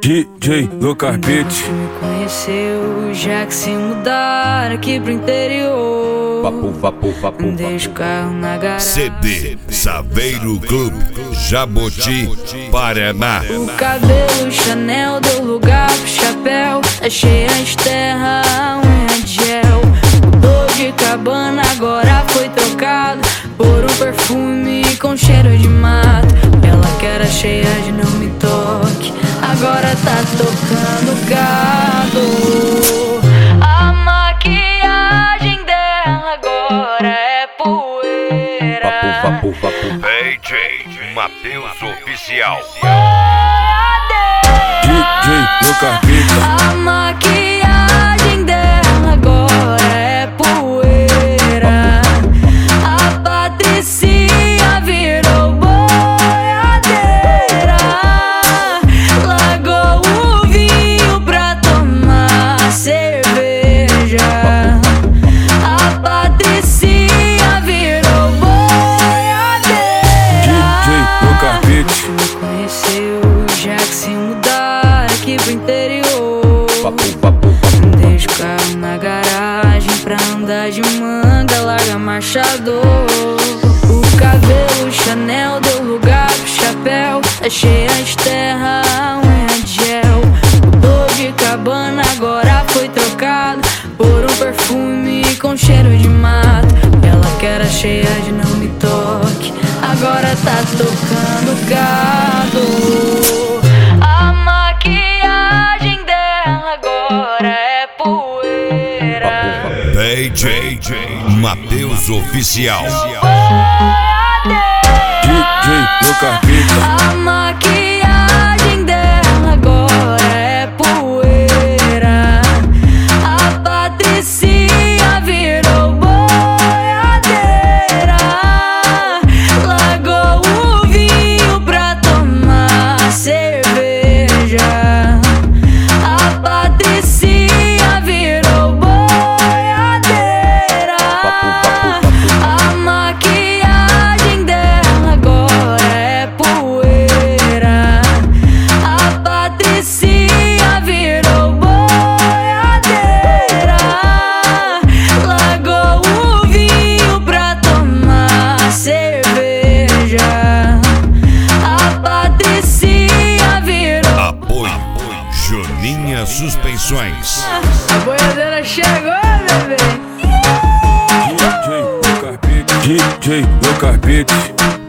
DJ do Carpete. Me conheceu já que se mudar aqui pro interior. Papo. Deixa o carro na garagem. CD Saveiro Clube, Jaboti, Paraná. O cabelo Chanel deu lugar pro chapéu. É cheia de terra, a unha de gel. Mudou de cabana, agora foi trocado por um perfume com cheiro de mato. Ela que era cheia de não me toque, agora tá tocando gado. A maquiagem dela agora é poeira. Papo. DJ Matheus Oficial. DJ do Carpete. A maquiagem dela agora é poeira. A Patricinha virou boiadeira. Largou o vinho pra tomar cerveja. A Patricinha virou boiadeira. DJ do Carpete. Me conheceu já que se mudar aqui pro interior. Papo. Deixa o carro na garagem pra andar de manga, larga marchador. O cabelo Chanel deu lugar pro chapéu. É cheia de terra, a unha de gel. Mudou de cabana, agora foi trocado por um perfume com cheiro de mato. Ela que era cheia de não me toque, agora tá tocando gado. A maquiagem dela agora é poeira. DJ Matheus Oficial. DJ do Carpete. A maquiagem dela agora é poeira. A Patricinha virou boiadeira. Largou o vinho pra tomar cerveja. A Patricinha virou boiadeira. A maquiagem dela agora é poeira. A Patricinha virou boiadeira. Largou o vinho pra tomar cerveja. A Patricinha virou. Apoio Joninha Suspensões. A boiadeira chegou, bebê. DJ do Carpete. DJ do Carpete.